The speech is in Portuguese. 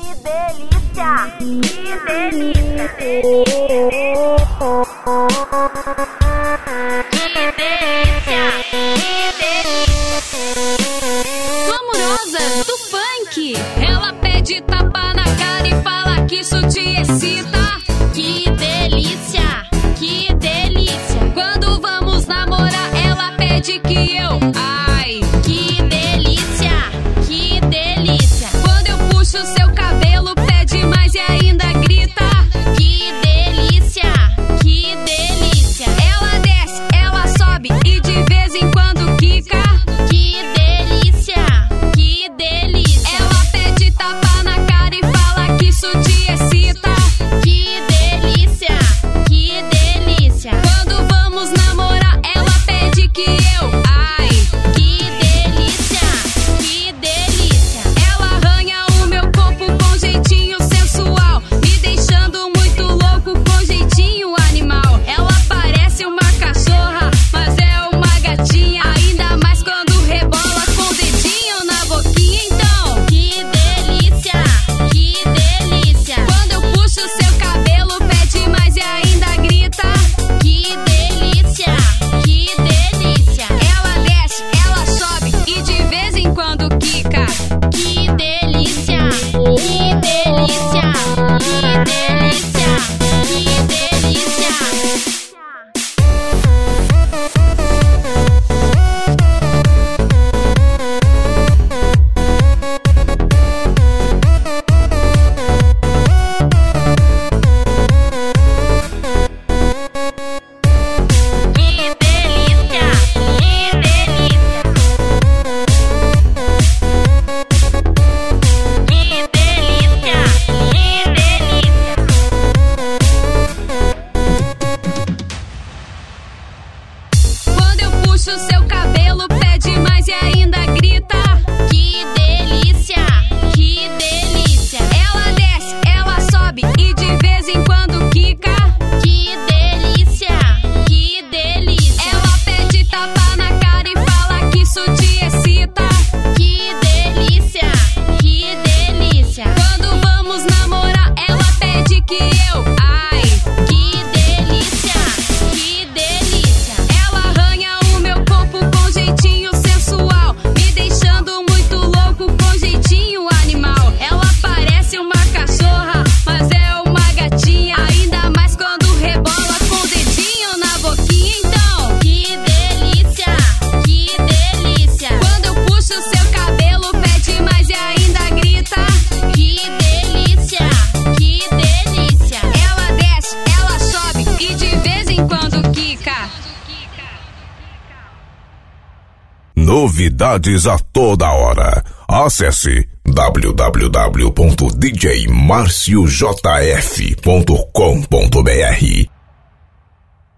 Glamourosa do funk, ela pede tapa na cara e fala que isso te excita. Que delícia, que delícia. Quando vamos namorar, ela pede que eu, ai, que delícia, que delícia. Quando eu puxo seu cabelo, pede mais e ainda grita. Que delícia, que delícia. Ela desce, ela sobe e de vez em quando quica. Que delícia, que delícia. Ela pede tapa na cara e fala que isso te excita. Que delícia, que delícia. Quando vamos namorar, ela pede que eu, ai, que delícia, que delícia. Ela arranha o meu corpo com jeitinho sensual, me deixando muito louco com jeitinho animal. Ela parece uma cachorra, mas é uma gatinha, ainda mais quando rebola com o dedinho na boquinha. Então, que delícia, que delícia. Quando eu puxo seu cabelo, pede mais e ainda grita. Que delícia, que delícia. Ela desce, ela sobe e de vez em quando quica. Que delícia, que delícia, que delícia, que delícia. Quando eu puxo seu cabelo, pede mais e ainda grita. Que delícia, que delícia. Ela desce, ela sobe e de vez em quando quica. Que delícia, que delícia. Ela pede tapa na cara e fala que isso te excita. Que delícia, que delícia. Quando vamos namorar, ela pede que eu, ai, que delícia, que delícia. Ela arranha o meu corpo com jeitinho sensual, me deixando muito louco com jeitinho animal. Ela parece uma cachorra, mas é uma gatinha, ainda mais quando rebola com o dedinho na boquinha. Então, que delícia, que delícia. Quando eu puxo seu cabelo, pede mais e ainda grita. Que delícia, que delícia. Ela desce, ela sobe e de vez em quando quica. Novidades a toda hora. Acesse www.djmarciojf.com.br